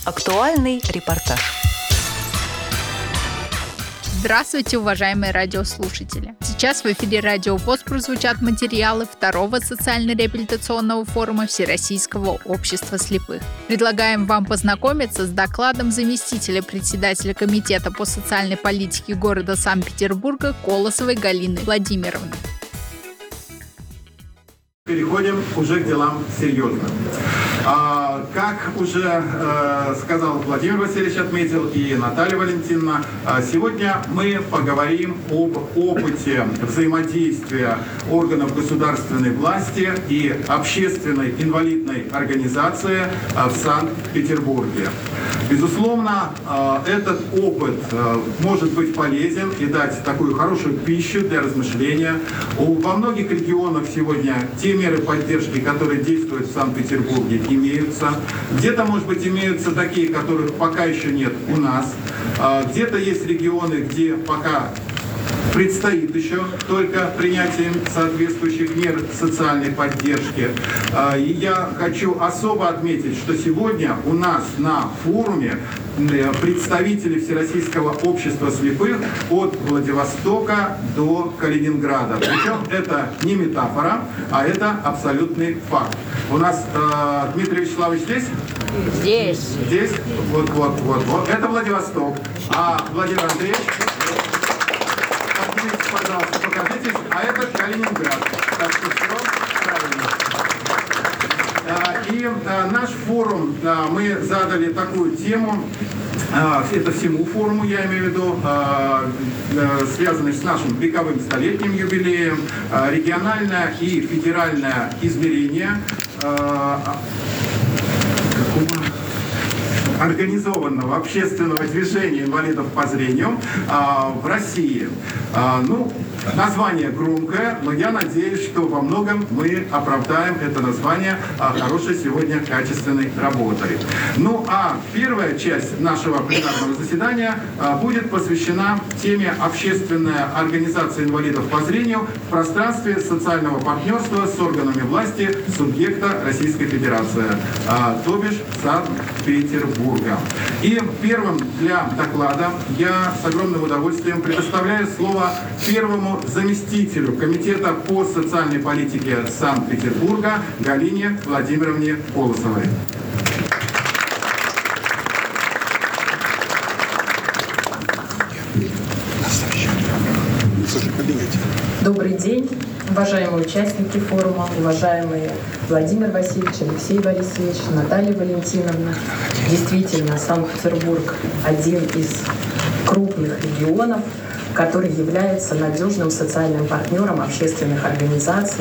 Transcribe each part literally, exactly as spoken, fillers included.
Актуальный репортаж. Здравствуйте, уважаемые радиослушатели! Сейчас в эфире Радио ВОС прозвучат материалы второго социально-реабилитационного форума Всероссийского общества слепых. Предлагаем вам познакомиться с докладом заместителя председателя Комитета по социальной политике города Санкт-Петербурга Колосовой Галины Владимировны. Переходим уже к делам серьезным. А, как уже э, сказал Владимир Васильевич, отметил, и Наталья Валентиновна, а сегодня мы поговорим об опыте взаимодействия органов государственной власти и общественной инвалидной организации в Санкт-Петербурге. Безусловно, этот опыт может быть полезен и дать такую хорошую пищу для размышления. Во многих регионах сегодня те меры поддержки, которые действуют в Санкт-Петербурге, имеются. Где-то, может быть, имеются такие, которых пока еще нет у нас. Где-то есть регионы, где пока предстоит еще только принятие соответствующих мер социальной поддержки. И я хочу особо отметить, что сегодня у нас на форуме представители Всероссийского общества слепых от Владивостока до Калининграда. Причем это не метафора, а это абсолютный факт. У нас э, Дмитрий Вячеславович здесь? Здесь. Здесь? Вот, вот, вот, вот. Это Владивосток. А Владимир Андреевич? Пожалуйста, покажитесь. А это Калининград. Так что все правильно. И наш форум, мы задали такую тему, это всему форуму, я имею в виду, связанный с нашим вековым столетним юбилеем, региональное и федеральное измерение организованного общественного движения инвалидов по зрению а, в России. А, ну, название громкое, но я надеюсь, что во многом мы оправдаем это название а, хорошей сегодня качественной работой. Ну, а первая часть нашего пленарного заседания а, будет посвящена теме общественная организация инвалидов по зрению в пространстве социального партнерства с органами власти субъекта Российской Федерации, а, то бишь Санкт-Петербург. И первым для доклада я с огромным удовольствием предоставляю слово первому заместителю Комитета по социальной политике Санкт-Петербурга Галине Владимировне Колосовой. Добрый день, уважаемые участники форума, уважаемые Владимир Васильевич, Алексей Борисович, Наталья Валентиновна. Действительно, Санкт-Петербург один из крупных регионов, который является надежным социальным партнером общественных организаций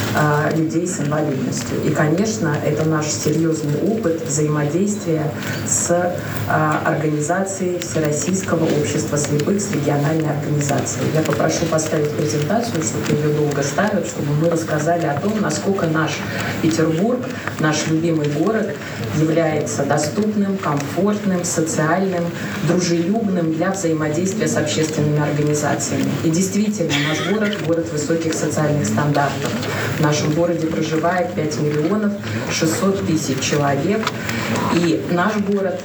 э, людей с инвалидностью. И, конечно, это наш серьезный опыт взаимодействия с э, организацией Всероссийского общества слепых, с региональной организацией. Я попрошу поставить презентацию, чтобы ее долго ставят, чтобы мы рассказали о том, насколько наш Петербург, наш любимый город, является доступным, комфортным, социальным, дружелюбным для взаимодействия с общественными организациями. организациями. И действительно, наш город – город высоких социальных стандартов. В нашем городе проживает пять миллионов шестьсот тысяч человек. И наш город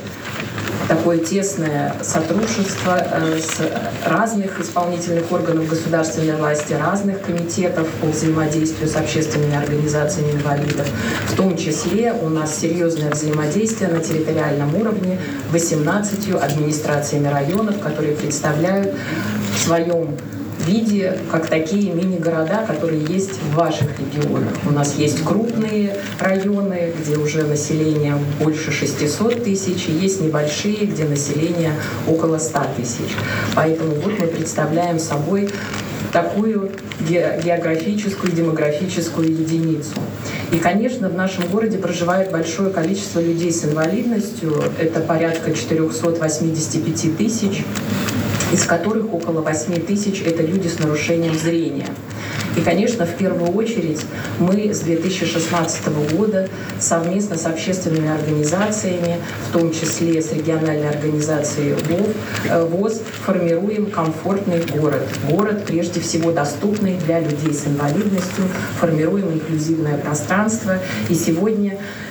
– такое тесное сотрудничество с разных исполнительных органов государственной власти, разных комитетов по взаимодействию с общественными организациями инвалидов. В том числе у нас серьезное взаимодействие на территориальном уровне восемнадцатью администрациями районов, которые представляют в своем виде, как такие мини-города, которые есть в ваших регионах. У нас есть крупные районы, где уже население больше шестисот тысяч, и есть небольшие, где население около ста тысяч. Поэтому вот мы представляем собой такую географическую, демографическую единицу. И, конечно, в нашем городе проживает большое количество людей с инвалидностью. Это порядка четыреста восемьдесят пять тысяч, из которых около восемь тысяч — это люди с нарушением зрения. И, конечно, в первую очередь мы с две тысячи шестнадцатого года совместно с общественными организациями, в том числе с региональной организацией ВОС, формируем комфортный город. Город, прежде всего, доступный для людей с инвалидностью, формируем инклюзивное пространство. И сегодня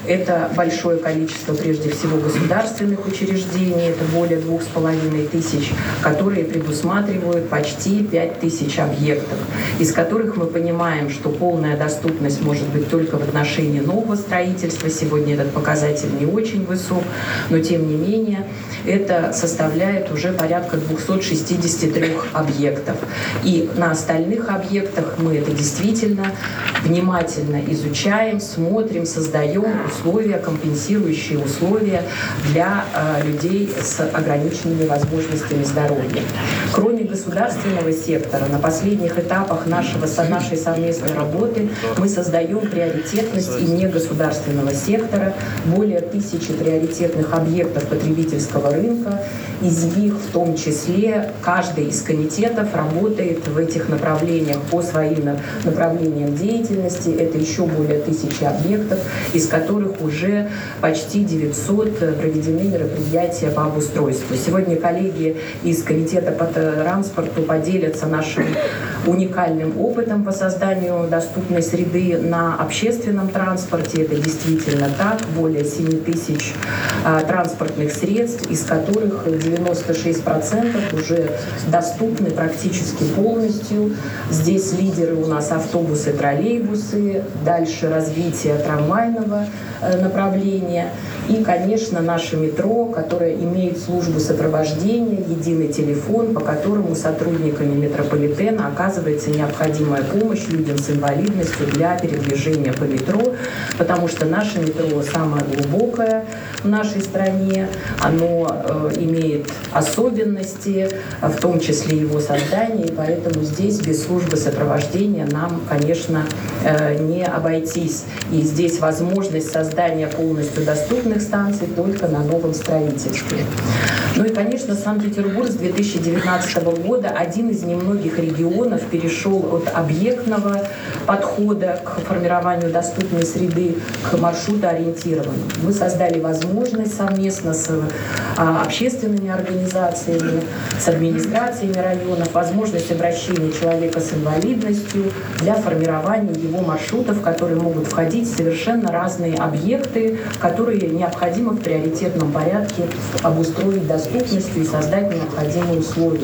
Это большое количество, прежде всего, государственных учреждений, это более двух с половиной тысяч, которые предусматривают почти пять тысяч объектов, из которых мы понимаем, что полная доступность может быть только в отношении нового строительства. Сегодня этот показатель не очень высок, но тем не менее это составляет уже порядка двести шестьдесят три объектов. И на остальных объектах мы это действительно внимательно изучаем, смотрим, создаем условия, компенсирующие условия для э, людей с ограниченными возможностями здоровья. Кроме государственного сектора, на последних этапах нашего, нашей совместной работы мы создаем приоритетность и негосударственного сектора, более тысячи приоритетных объектов потребительского рынка. Из них в том числе каждый из комитетов работает в этих направлениях по своим направлениям деятельности. Это еще более тысячи объектов, из которых уже почти девятьсот проведены мероприятия по обустройству. Сегодня коллеги из Комитета по транспорту поделятся нашим уникальным опытом по созданию доступной среды на общественном транспорте. Это действительно так. Более семи тысяч а, транспортных средств, из которых девяносто шесть процентов уже доступны практически полностью. Здесь лидеры у нас автобусы, троллейбусы, дальше развитие трамвайного э, направления и, конечно, наше метро, которое имеет службу сопровождения, единый телефон, по которому сотрудниками метрополитена оказывается необходимая помощь людям с инвалидностью для передвижения по метро, потому что наше метро самое глубокое в нашей стране, оно э, имеет особенности, в том числе его создание, и поэтому здесь без службы сопровождения нам, конечно, э, не обойтись. И здесь возможность создания полностью доступных станций только на новом строительстве. Ну и, конечно, Санкт-Петербург с две тысячи девятнадцатого года один из немногих регионов перешел от объектного подхода к формированию доступной среды к маршрутоориентированному. Мы создали возможность совместно с а, общественными организациями, с администрациями районов, возможность обращения человека с инвалидностью для формирования его маршрутов, в которые могут входить совершенно разные объекты, которые необходимо в приоритетном порядке обустроить доступностью и создать необходимые условия.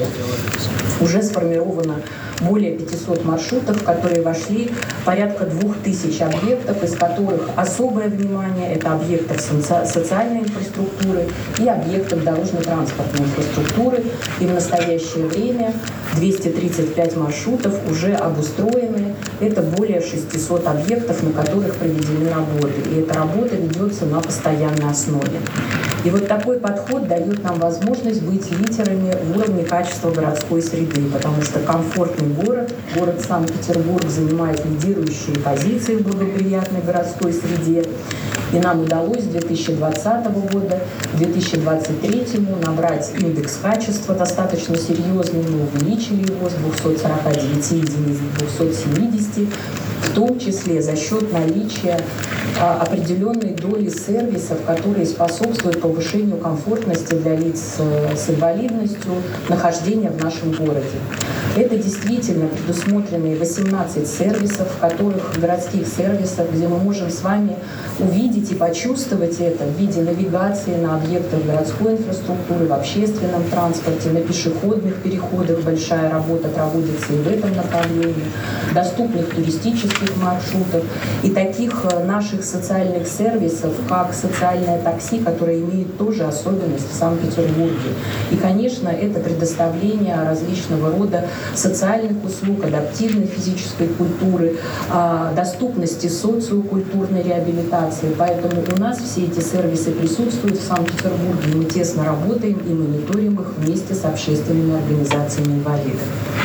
Уже сформировано более пятисот маршрутов, которые вошли порядка двух тысяч объектов, из которых особое внимание — это объектов социальной инфраструктуры и объектов дорожно-транспортной инфраструктуры. И в настоящее время двести тридцать пять маршрутов уже обустроены. Это более шестисот объектов, на которых проведены работы. И эта работа ведется на постоянной основе. И вот такой подход дает нам возможность быть лидерами в уровне качества городской среды, потому что комфортный город, город Санкт-Петербург, занимает лидирующие позиции в благоприятной городской среде. И нам удалось с две тысячи двадцатого года к две тысячи двадцать третьему набрать индекс качества достаточно серьезный. Мы увеличили его с двухсот сорока девяти единиц до двухсот семидесяти, в том числе за счет наличия а, определенной доли сервисов, которые способствуют повышению комфортности для лиц с инвалидностью нахождения в нашем городе. Это действительно предусмотренные восемнадцать сервисов, в которых городских сервисов, где мы можем с вами увидеть и почувствовать это в виде навигации на объектах городской инфраструктуры, в общественном транспорте, на пешеходных переходах. Большая работа проводится и в этом направлении, доступных туристических маршрутов и таких наших социальных сервисов, как социальное такси, которое имеет тоже особенность в Санкт-Петербурге. И, конечно, это предоставление различного рода социальных услуг, адаптивной физической культуры, доступности социокультурной реабилитации. Поэтому у нас все эти сервисы присутствуют в Санкт-Петербурге. Мы тесно работаем и мониторим их вместе с общественными организациями инвалидов.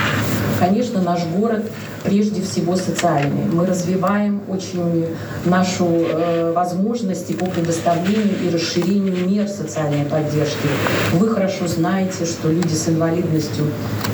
Конечно, наш город прежде всего социальный. Мы развиваем очень нашу э, возможности по предоставлению и расширению мер социальной поддержки. Вы хорошо знаете, что люди с инвалидностью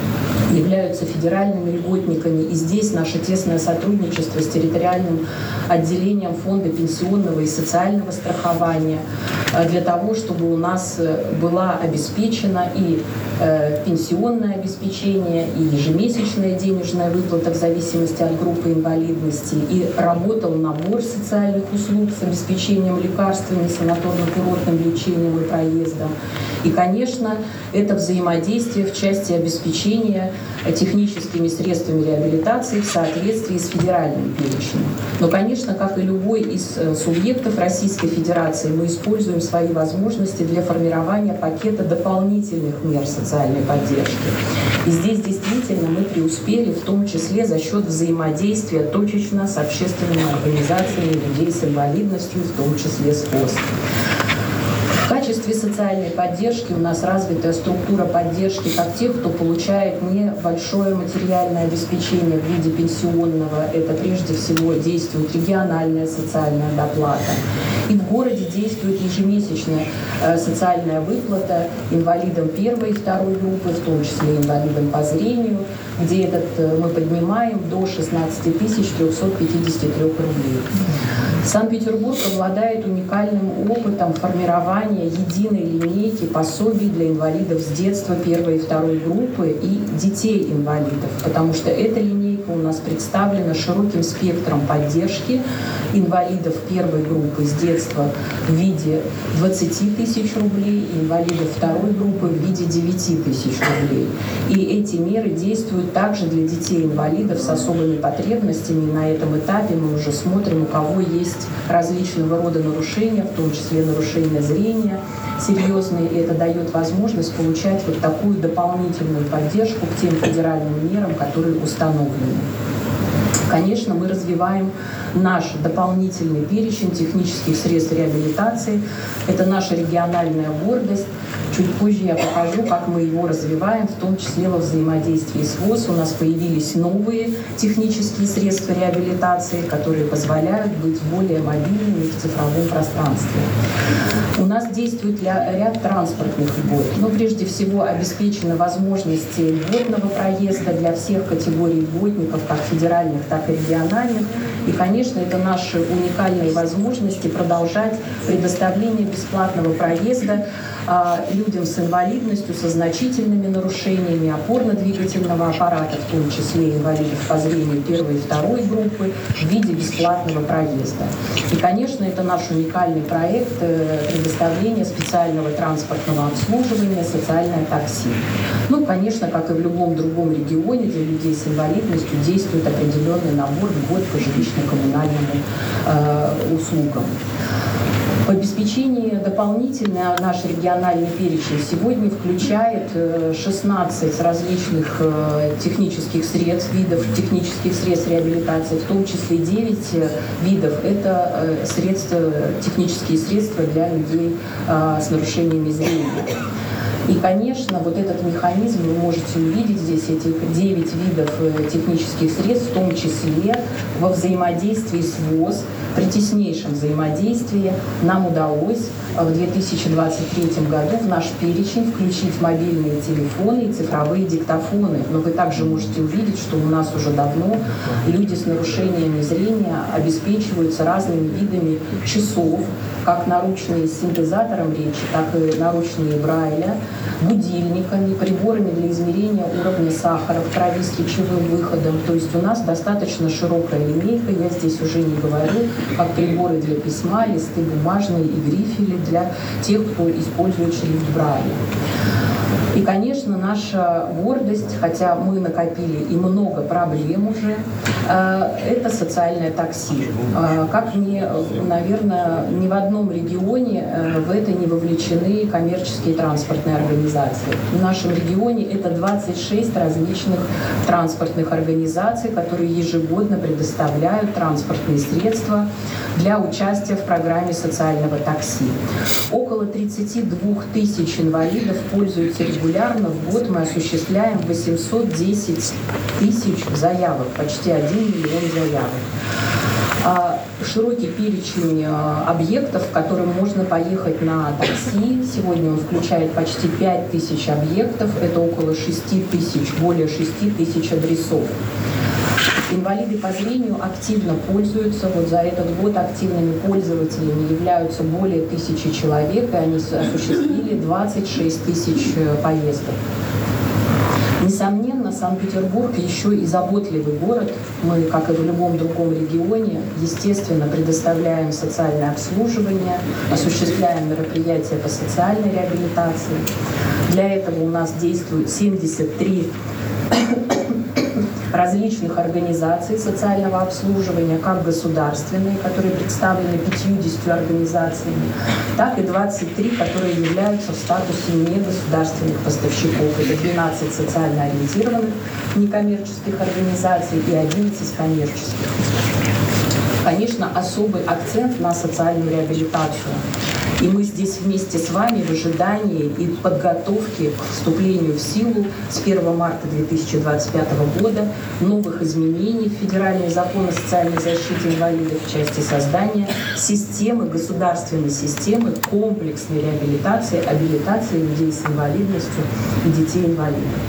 являются федеральными льготниками. И здесь наше тесное сотрудничество с территориальным отделением Фонда пенсионного и социального страхования для того, чтобы у нас была обеспечена и э, пенсионное обеспечение и ежемесячная денежная выплата в зависимости от группы инвалидности, и работал набор социальных услуг с обеспечением лекарствами, санаторно-курортным лечением и проездом. И, конечно, это взаимодействие в части обеспечения техническими средствами реабилитации в соответствии с федеральным перечнем. Но, конечно, как и любой из субъектов Российской Федерации, мы используем свои возможности для формирования пакета дополнительных мер социальной поддержки. И здесь действительно мы преуспели, в том числе за счет взаимодействия точечно с общественными организациями людей с инвалидностью, в том числе с ВОС. В качестве социальной поддержки у нас развитая структура поддержки как тех, кто получает небольшое материальное обеспечение в виде пенсионного. Это прежде всего действует региональная социальная доплата. И в городе действует ежемесячная социальная выплата инвалидам первой и второй группы, в том числе инвалидам по зрению, где этот мы поднимаем до шестнадцати тысяч трёхсот пятидесяти трёх рублей. Санкт-Петербург обладает уникальным опытом формирования единой линейки пособий для инвалидов с детства первой и второй группы и детей инвалидов, потому что эта линейка у нас представлена широким спектром поддержки инвалидов первой группы с детства в виде двадцати тысяч рублей, и инвалидов второй группы в виде девяти тысяч рублей. И эти меры действуют также для детей-инвалидов с особыми потребностями. И на этом этапе мы уже смотрим, у кого есть различного рода нарушения, в том числе нарушения зрения серьезные, и это дает возможность получать вот такую дополнительную поддержку к тем федеральным мерам, которые установлены. Конечно, мы развиваем наш дополнительный перечень технических средств реабилитации. Это наша региональная гордость. Чуть позже я покажу, как мы его развиваем, в том числе во взаимодействии с ВОС. У нас появились новые технические средства реабилитации, которые позволяют быть более мобильными в цифровом пространстве. У нас действует ряд транспортных льгот. Но прежде всего обеспечены возможности льготного проезда для всех категорий льготников, как федеральных, так и региональных. И, конечно, это наши уникальные возможности продолжать предоставление бесплатного проезда людям с инвалидностью, со значительными нарушениями опорно-двигательного аппарата, в том числе инвалидов по зрению первой и второй группы, в виде бесплатного проезда. И, конечно, это наш уникальный проект предоставления специального транспортного обслуживания «Социальное такси». Ну, конечно, как и в любом другом регионе, для людей с инвалидностью действует определенный набор льгот по жилищно-коммунальным э, услугам. В обеспечении дополнительно наш региональный перечень сегодня включает шестнадцать различных технических средств, видов технических средств реабилитации, в том числе девять видов. Это средства, технические средства для людей с нарушениями зрения. И, конечно, вот этот механизм вы можете увидеть здесь, эти девять видов технических средств, в том числе во взаимодействии с ВОС, при теснейшем взаимодействии нам удалось в две тысячи двадцать третьем году в наш перечень включить мобильные телефоны и цифровые диктофоны. Но вы также можете увидеть, что у нас уже давно люди с нарушениями зрения обеспечиваются разными видами часов, как наручные с синтезатором речи, так и наручные Брайля, будильниками, приборами для измерения уровня сахара в крови с речевым выходом. То есть у нас достаточно широкая линейка, я здесь уже не говорю, как приборы для письма, листы бумажные и грифели для тех, кто использует шрифт Брайля. И, конечно, наша гордость, хотя мы накопили и много проблем уже, это социальное такси. Как ни, наверное, ни в одном регионе в это не вовлечены коммерческие транспортные организации. В нашем регионе это двадцать шесть различных транспортных организаций, которые ежегодно предоставляют транспортные средства для участия в программе социального такси. Около тридцати двух тысяч инвалидов пользуются регулярно. В год мы осуществляем восемьсот десять тысяч заявок, почти один миллион заявок. Широкий перечень объектов, в которым можно поехать на такси. Сегодня он включает почти пять тысяч объектов. Это около шести тысяч, более шести тысяч адресов. Инвалиды по зрению активно пользуются. Вот за этот год активными пользователями являются более тысячи человек, и они осуществили двадцать шесть тысяч поездок. Несомненно, Санкт-Петербург еще и заботливый город. Мы, как и в любом другом регионе, естественно, предоставляем социальное обслуживание, осуществляем мероприятия по социальной реабилитации. Для этого у нас действует семьдесят три различных организаций социального обслуживания, как государственные, которые представлены пятьюдесятью организациями, так и двадцать три, которые являются в статусе негосударственных поставщиков. Это двенадцать социально ориентированных некоммерческих организаций и одиннадцать коммерческих. Конечно, особый акцент на социальную реабилитацию. И мы здесь вместе с вами в ожидании и подготовке к вступлению в силу с первого марта две тысячи двадцать пятого года новых изменений в Федеральный закон о социальной защите инвалидов в части создания системы, государственной системы комплексной реабилитации, абилитации людей с инвалидностью и детей-инвалидов.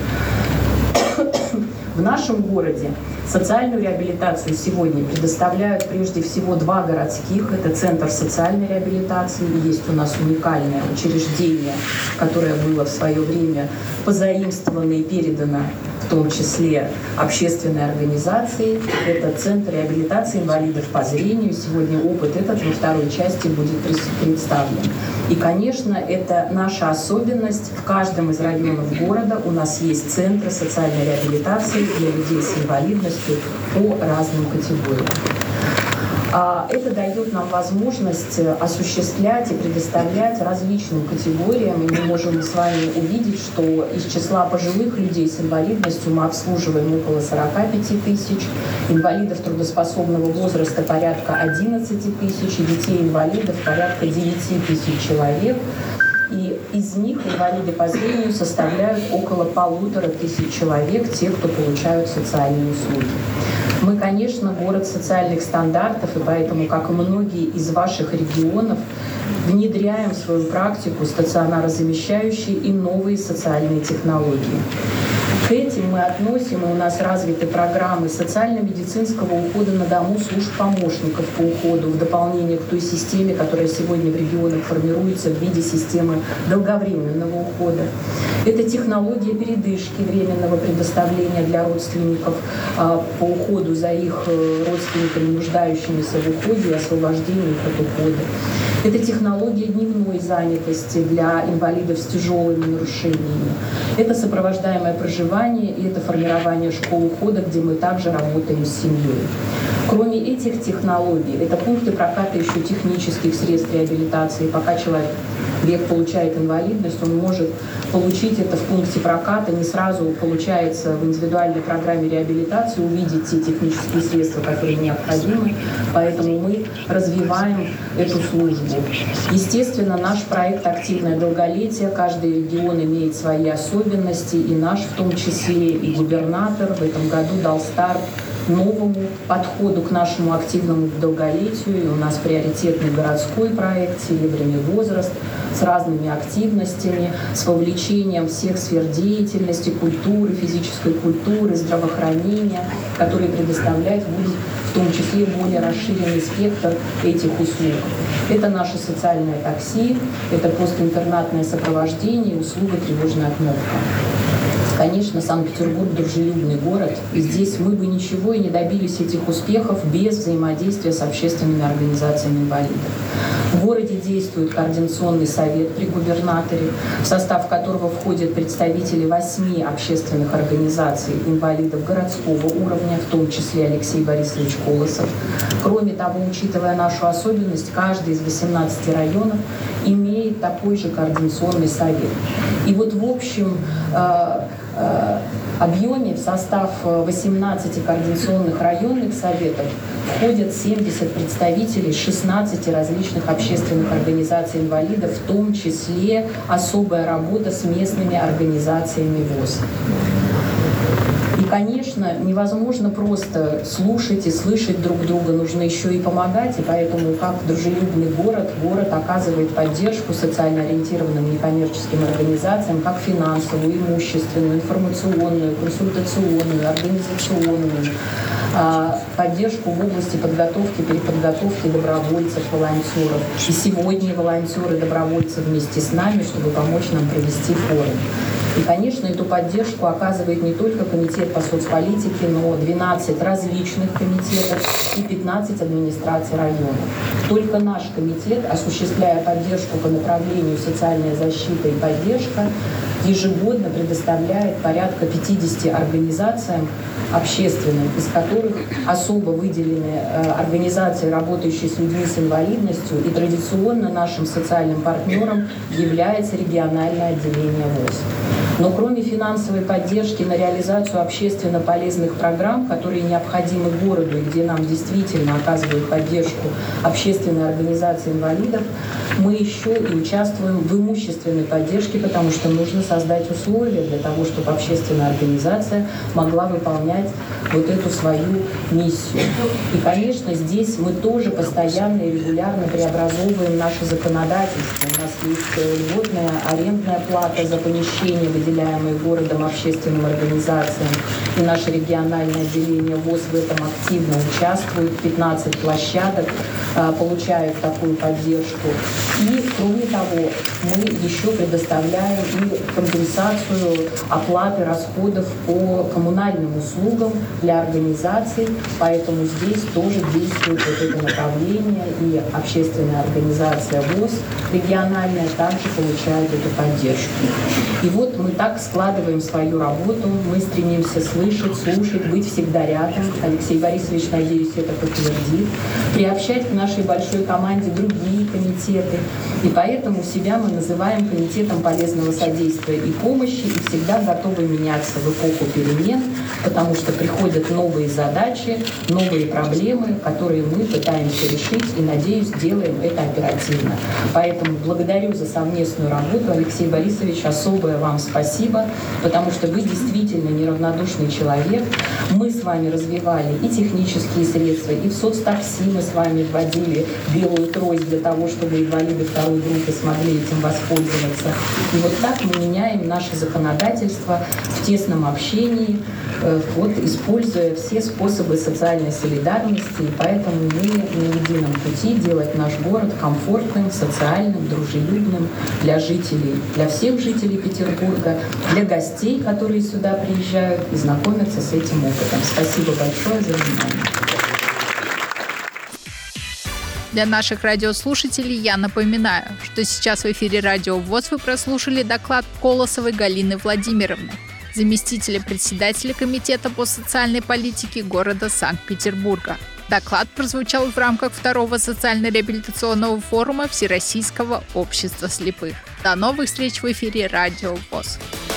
В нашем городе социальную реабилитацию сегодня предоставляют прежде всего два городских. Это Центр социальной реабилитации. Есть у нас уникальное учреждение, которое было в свое время позаимствовано и передано в том числе общественной организации. Это Центр реабилитации инвалидов по зрению. Сегодня опыт этот во второй части будет представлен. И, конечно, это наша особенность. В каждом из районов города у нас есть центры социальной реабилитации для людей с инвалидностью по разным категориям. Это дает нам возможность осуществлять и предоставлять различным категориям. И мы можем с вами увидеть, что из числа пожилых людей с инвалидностью мы обслуживаем около сорока пяти тысяч, инвалидов трудоспособного возраста порядка одиннадцати тысяч, и детей-инвалидов порядка девяти тысяч человек. И из них инвалиды по зрению составляют около полутора тысяч человек, те, кто получают социальные услуги. Мы, конечно, город социальных стандартов, и поэтому, как и многие из ваших регионов, внедряем в свою практику стационарозамещающие и новые социальные технологии. К этим мы относим, и у нас развиты программы социально-медицинского ухода на дому, служб помощников по уходу, в дополнение к той системе, которая сегодня в регионах формируется в виде системы долговременного ухода. Это технология передышки, временного предоставления для родственников а, по уходу за их родственниками, нуждающимися в уходе и освобождении их от ухода. Это технология дневной занятости для инвалидов с тяжелыми нарушениями. Это сопровождаемое проживание и это формирование школ ухода, где мы также работаем с семьей. Кроме этих технологий, это пункты проката еще технических средств реабилитации. Пока человек век получает инвалидность, он может получить это в пункте проката, не сразу получается в индивидуальной программе реабилитации увидеть те технические средства, которые необходимы, поэтому мы развиваем эту службу. Естественно, наш проект «Активное долголетие», каждый регион имеет свои особенности, и наш в том числе, и губернатор в этом году дал старт новому подходу к нашему активному долголетию. И у нас приоритетный городской проект «Серебряный возраст» с разными активностями, с вовлечением всех сфер деятельности, культуры, физической культуры, здравоохранения, которые предоставлять будет в том числе более расширенный спектр этих услуг. Это наше социальное такси, это постинтернатное сопровождение и услуга тревожная отмовка. Конечно, Санкт-Петербург — дружелюбный город, и здесь мы бы ничего и не добились этих успехов без взаимодействия с общественными организациями инвалидов. В городе действует координационный совет при губернаторе, в состав которого входят представители восьми общественных организаций инвалидов городского уровня, в том числе Алексей Борисович Колосов. Кроме того, учитывая нашу особенность, каждый из восемнадцати районов имеет такой же координационный совет. И вот в общем объеме в состав восемнадцати координационных районных советов входят семьдесят представителей шестнадцати различных общественных организаций инвалидов, в том числе особая работа с местными организациями ВОС. И, конечно, невозможно просто слушать и слышать друг друга, нужно еще и помогать, и поэтому, как дружелюбный город, город оказывает поддержку социально ориентированным некоммерческим организациям, как финансовую, имущественную, информационную, консультационную, организационную, поддержку в области подготовки, переподготовки добровольцев, волонтеров. И сегодня волонтеры, добровольцы вместе с нами, чтобы помочь нам провести форум. И, конечно, эту поддержку оказывает не только Комитет по соцполитике, но двенадцать различных комитетов и пятнадцать администраций районов. Только наш комитет, осуществляя поддержку по направлению социальная защита и поддержка, ежегодно предоставляет порядка пятидесяти организациям общественным, из которых особо выделены организации, работающие с людьми с инвалидностью, и традиционно нашим социальным партнером является региональное отделение ВОС. Но кроме финансовой поддержки на реализацию общественно полезных программ, которые необходимы городу и где нам действительно оказывают поддержку общественные организации инвалидов, мы еще и участвуем в имущественной поддержке, потому что нужно создать условия для того, чтобы общественная организация могла выполнять вот эту свою миссию. И, конечно, здесь мы тоже постоянно и регулярно преобразовываем наше законодательство. У нас есть льготная арендная плата за помещение, выделяемые городом общественным организациям. И наше региональное отделение ВОС в этом активно участвует. пятнадцать площадок получают такую поддержку. И, кроме того, мы еще предоставляем и компенсацию оплаты расходов по коммунальным услугам для организаций, поэтому здесь тоже действует вот это направление, и общественная организация ВОС региональная также получает эту поддержку. И вот мы так складываем свою работу, мы стремимся слышать, слушать, быть всегда рядом. Алексей Борисович, надеюсь, это подтвердит. Приобщать к нашей большой команде другие комитеты. И поэтому себя мы называем комитетом полезного содействия и помощи, и всегда готовы меняться в эпоху перемен, потому что приходят новые задачи, новые проблемы, которые мы пытаемся решить, и, надеюсь, делаем это оперативно. Поэтому благодарю за совместную работу, Алексей Борисович, особое вам спасибо, потому что вы действительно неравнодушный человек. Мы с вами развивали и технические средства, и в соцтакси мы с вами вводили белую трость для того, чтобы инвалиды второй группы смогли этим воспользоваться. И вот так мы меняем наше законодательство в тесном общении, вот, используя все способы социальной солидарности, и поэтому мы на едином пути делать наш город комфортным, социальным, дружелюбным для жителей, для всех жителей Петербурга, для гостей, которые сюда приезжают и знакомятся с этим опытом. Спасибо большое за внимание. Для наших радиослушателей я напоминаю, что сейчас в эфире Радио ВОС вы прослушали доклад Колосовой Галины Владимировны, заместителя председателя Комитета по социальной политике города Санкт-Петербурга. Доклад прозвучал в рамках второго социально-реабилитационного форума Всероссийского общества слепых. До новых встреч в эфире Радио ВОС.